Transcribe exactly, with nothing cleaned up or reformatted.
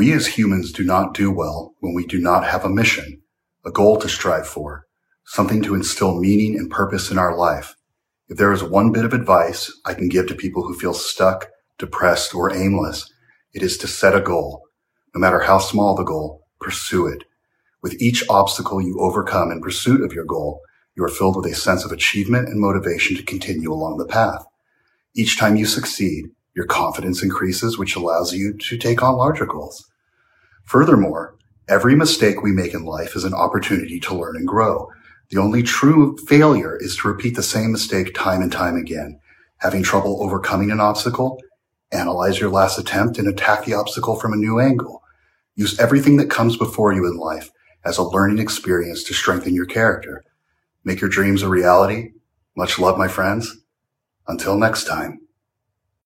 We as humans do not do well when we do not have a mission, a goal to strive for, something to instill meaning and purpose in our life. If there is one bit of advice I can give to people who feel stuck, depressed, or aimless, it is to set a goal. No matter how small the goal, pursue it. With each obstacle you overcome in pursuit of your goal, you are filled with a sense of achievement and motivation to continue along the path. Each time you succeed, your confidence increases, which allows you to take on larger goals. Furthermore, every mistake we make in life is an opportunity to learn and grow. The only true failure is to repeat the same mistake time and time again. Having trouble overcoming an obstacle? Analyze your last attempt and attack the obstacle from a new angle. Use everything that comes before you in life as a learning experience to strengthen your character. Make your dreams a reality. Much love, my friends. Until next time.